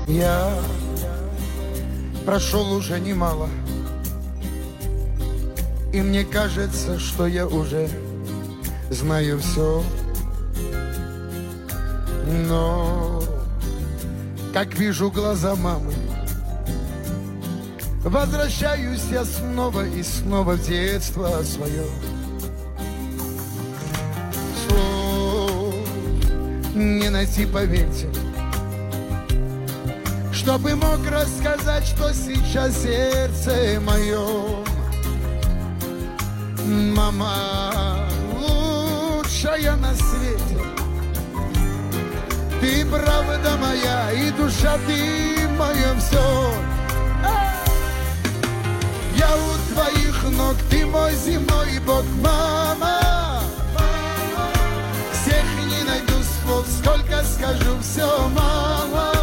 Я прошел уже немало, и мне кажется, что я уже знаю все. Но, как вижу глаза мамы, возвращаюсь я снова и снова в детство свое. Слов не найти, поверьте, чтобы мог рассказать, что сейчас в сердце моем. Мама, лучшая на свете, ты правда моя, и душа ты мое все. Я у твоих ног, ты мой земной Бог, мама. Всех не найду слов, сколько скажу, все мало.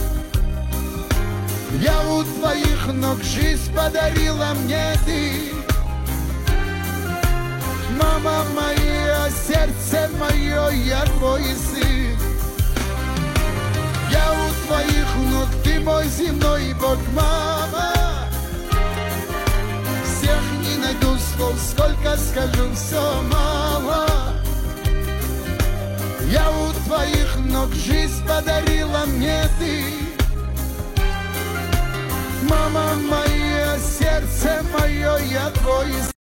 Я у твоих ног, жизнь подарила мне ты. Мама моя, сердце мое, я твой сын. Я у твоих ног, ты мой земной Бог, мама. Всех не найду слов, сколько скажу, все мало. Я у твоих ног, жизнь подарила мне ты. Мама моя, сердце мое, я твой сын.